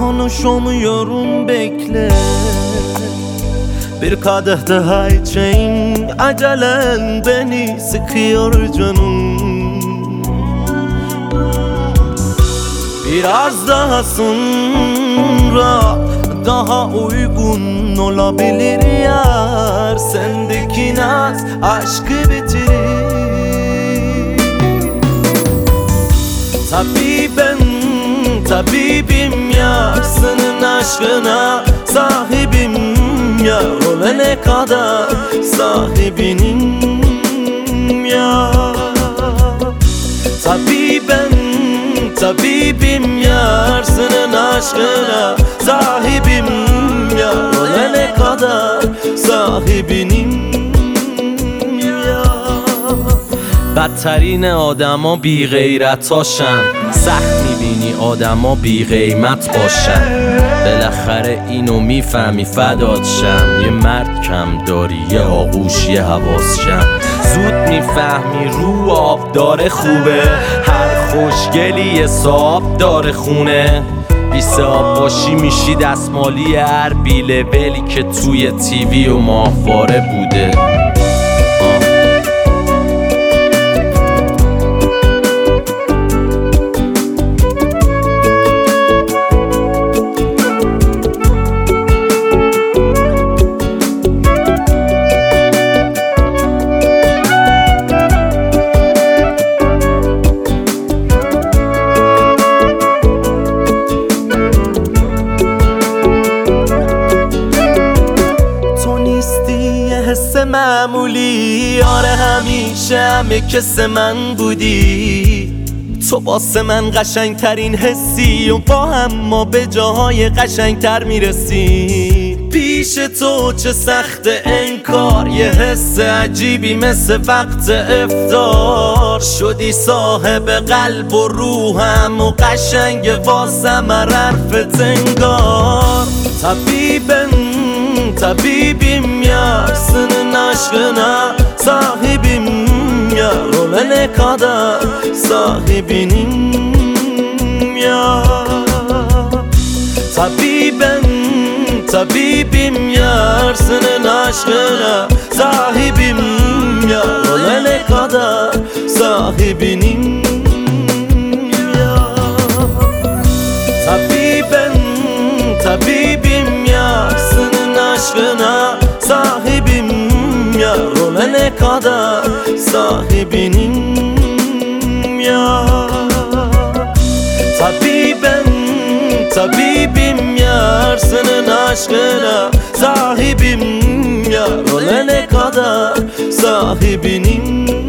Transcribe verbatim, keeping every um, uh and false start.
konuşamıyorum, bekle. Bir kadeh daha içeyim, acelen beni sıkıyor canım. Biraz daha sonra daha uygun olabilir yar. Sendeki naz aşkı bitirir. Tabibim, tabibim yar, senin aşkına sahibim yar. Ölene kadar sahibinim yar. Tabibim, tabibim yar, senin aşkına sahibim yar. Ölene kadar sahibinim yar. بدترین آدما بی غیرتاشن، سخت میبینی آدما بی قیمت باشن. بالاخره اینو میفهمی فدات شم، یه مرد کم داری یه آغوش یه حواس شم. زود میفهمی رو آب داره خوبه، هر خوشگلی یه صاحب داره خونه. بیسه آب باشی میشی دستمالی هر بیله ولی که توی تیوی و ماهواره بوده. حس معمولی، آره همیشه همه کس من بودی. تو واسه من قشنگ ترین حسی و با هم ما به جاهای قشنگ تر میرسی. پیش تو چه سخت انکار، یه حس عجیبی مثل وقت افطار. شدی صاحب قلب و روحم و قشنگ واسم حرفت انگار. طبیبم tabibim yar, senin aşkına sahibim yar. Ölene kadar sahibinim yar. Tabibim, tabibim yar, senin aşkına sahibim yar. Ölene kadar sahibinim yar. Tabibim, tabibim yar, senin aşkına sahibim yar. Ölene kadar sahibinim yar. Tabibim, tabibim yar, senin aşkına sahibim yar. Ölene kadar sahibinim